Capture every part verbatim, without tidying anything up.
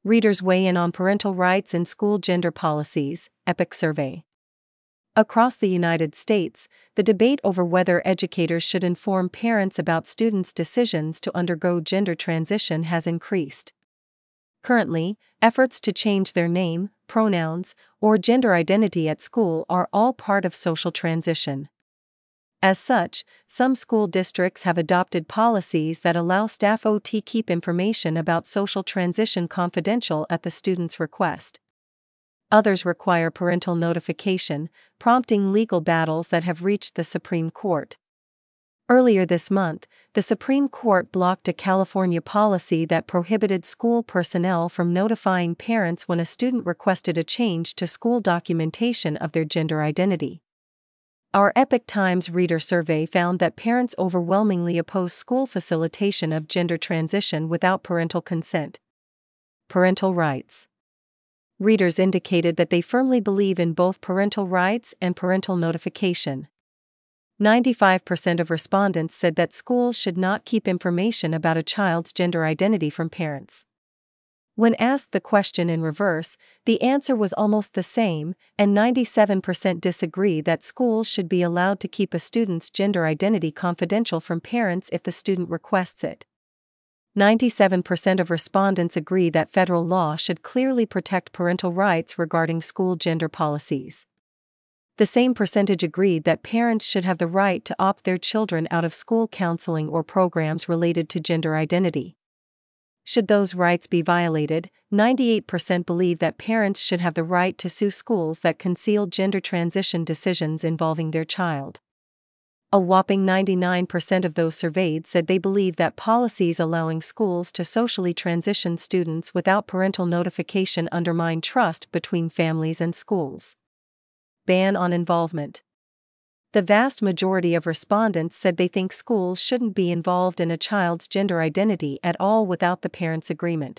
Readers weigh in on parental rights in school gender policies, EPIC survey. Across the United States, the debate over whether educators should inform parents about students' decisions to undergo gender transition has increased. Currently, efforts to change their name, pronouns, or gender identity at school are all part of social transition. As such, some school districts have adopted policies that allow staff to keep information about social transition confidential at the student's request. Others require parental notification, prompting legal battles that have reached the Supreme Court. Earlier this month, the Supreme Court blocked a California policy that prohibited school personnel from notifying parents when a student requested a change to school documentation of their gender identity. Our Epoch Times reader survey found that parents overwhelmingly oppose school facilitation of gender transition without parental consent. Parental rights. Readers indicated that they firmly believe in both parental rights and parental notification. ninety-five percent of respondents said that schools should not keep information about a child's gender identity from parents. When asked the question in reverse, the answer was almost the same, and ninety-seven percent disagree that schools should be allowed to keep a student's gender identity confidential from parents if the student requests it. ninety-seven percent of respondents agree that federal law should clearly protect parental rights regarding school gender policies. The same percentage agreed that parents should have the right to opt their children out of school counseling or programs related to gender identity. Should those rights be violated, ninety-eight percent believe that parents should have the right to sue schools that conceal gender transition decisions involving their child. A whopping ninety-nine percent of those surveyed said they believe that policies allowing schools to socially transition students without parental notification undermine trust between families and schools. Ban on involvement. The vast majority of respondents said they think schools shouldn't be involved in a child's gender identity at all without the parents' agreement.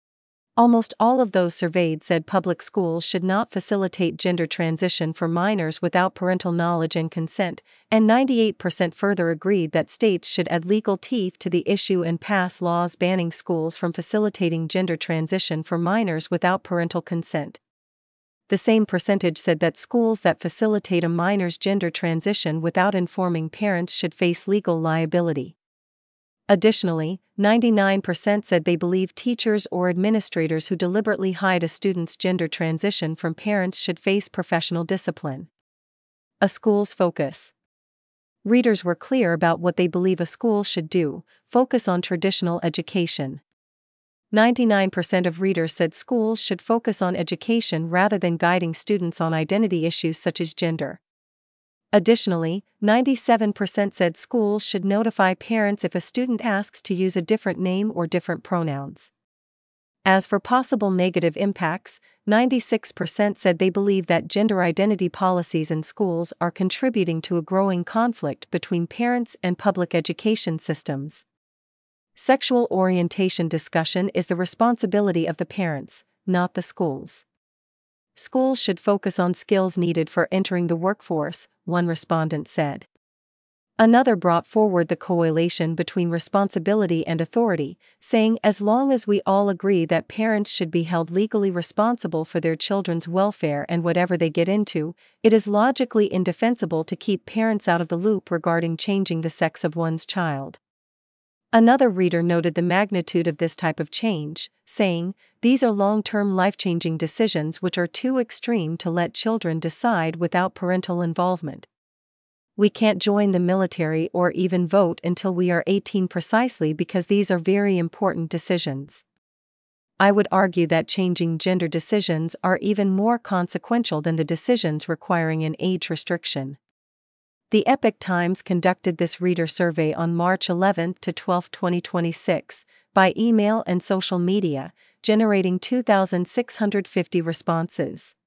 Almost all of those surveyed said public schools should not facilitate gender transition for minors without parental knowledge and consent, and ninety-eight percent further agreed that states should add legal teeth to the issue and pass laws banning schools from facilitating gender transition for minors without parental consent. The same percentage said that schools that facilitate a minor's gender transition without informing parents should face legal liability. Additionally, ninety-nine percent said they believe teachers or administrators who deliberately hide a student's gender transition from parents should face professional discipline. A school's focus. Readers were clear about what they believe a school should do: focus on traditional education. ninety-nine percent of readers said schools should focus on education rather than guiding students on identity issues such as gender. Additionally, ninety-seven percent said schools should notify parents if a student asks to use a different name or different pronouns. As for possible negative impacts, ninety-six percent said they believe that gender identity policies in schools are contributing to a growing conflict between parents and public education systems. Sexual orientation discussion is the responsibility of the parents, not the schools. Schools should focus on skills needed for entering the workforce, one respondent said. Another brought forward the correlation between responsibility and authority, saying as long as we all agree that parents should be held legally responsible for their children's welfare and whatever they get into, it is logically indefensible to keep parents out of the loop regarding changing the sex of one's child. Another reader noted the magnitude of this type of change, saying, "These are long-term life-changing decisions which are too extreme to let children decide without parental involvement. We can't join the military or even vote until we are eighteen precisely because these are very important decisions. I would argue that changing gender decisions are even more consequential than the decisions requiring an age restriction." The Epoch Times conducted this reader survey on March eleventh to twelfth, twenty twenty-six, by email and social media, generating two thousand six hundred fifty responses.